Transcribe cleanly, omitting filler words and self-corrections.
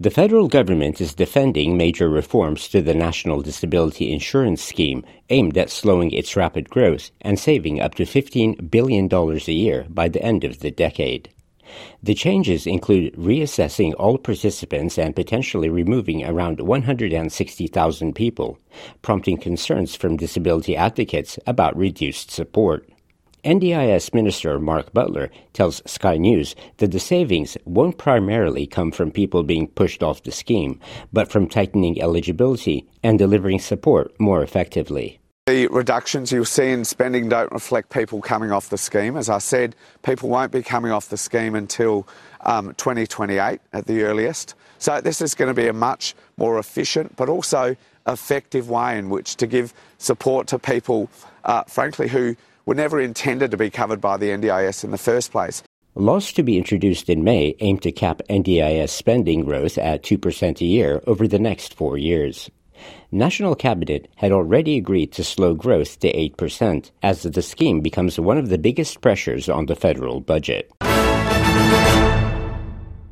The federal government is defending major reforms to the National Disability Insurance Scheme aimed at slowing its rapid growth and saving up to $15 billion a year by the end of the decade. The changes include reassessing all participants and potentially removing around 160,000 people, prompting concerns from disability advocates about reduced support. NDIS Minister Mark Butler tells Sky News that the savings won't primarily come from people being pushed off the scheme, but from tightening eligibility and delivering support more effectively. The reductions you'll see in spending don't reflect people coming off the scheme. As I said, people won't be coming off the scheme until 2028 at the earliest. So this is going to be a much more efficient but also effective way in which to give support to people, frankly, who were never intended to be covered by the NDIS in the first place. Laws to be introduced in May aim to cap NDIS spending growth at 2% a year over the next 4 years. National Cabinet had already agreed to slow growth to 8% as the scheme becomes one of the biggest pressures on the federal budget.